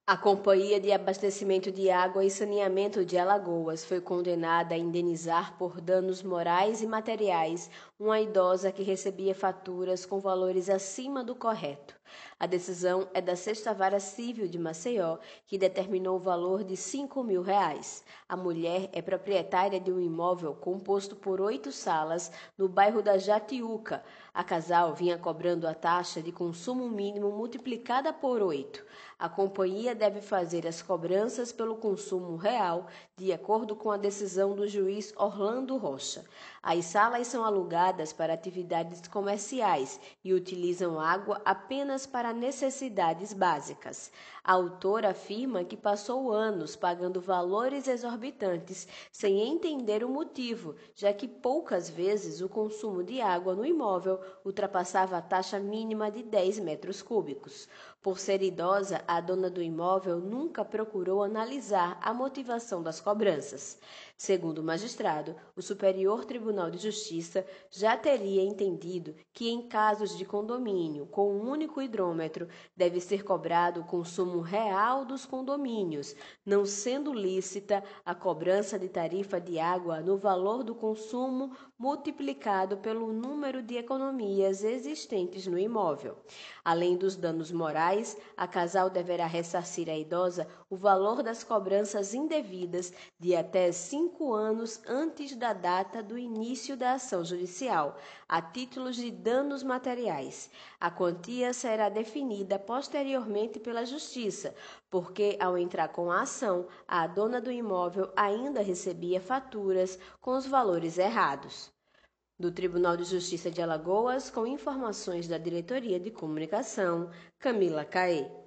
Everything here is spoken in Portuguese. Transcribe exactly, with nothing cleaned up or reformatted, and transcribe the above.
A Companhia de Abastecimento de Água e Saneamento de Alagoas foi condenada a indenizar por danos morais e materiais uma idosa que recebia faturas com valores acima do correto. A decisão é da Sexta Vara Civil de Maceió, que determinou o valor de cinco mil reais. A mulher é proprietária de um imóvel composto por oito salas no bairro da Jatiuca. A casal vinha cobrando a taxa de consumo mínimo multiplicada por oito. A companhia deve fazer as cobranças pelo consumo real, de acordo com a decisão do juiz Orlando Rocha. As salas são alugadas para atividades comerciais e utilizam água apenas para necessidades básicas. A autora afirma que passou anos pagando valores exorbitantes sem entender o motivo, já que poucas vezes o consumo de água no imóvel ultrapassava a taxa mínima de dez metros cúbicos. Por ser idosa, a dona do imóvel nunca procurou analisar a motivação das cobranças. Segundo o magistrado, o Superior Tribunal de Justiça já teria entendido que, em casos de condomínio com um único hidrômetro, deve ser cobrado o consumo real dos condomínios, não sendo lícita a cobrança de tarifa de água no valor do consumo multiplicado pelo número de economias existentes no imóvel. Além dos danos morais, a casal deverá ressarcir à idosa o valor das cobranças indevidas de até cinco anos antes da data do início da ação judicial, a títulos de danos materiais. A quantia será definida posteriormente pela Justiça, porque, ao entrar com a ação, a dona do imóvel ainda recebia faturas com os valores errados. Do Tribunal de Justiça de Alagoas, com informações da Diretoria de Comunicação, Camila Caê.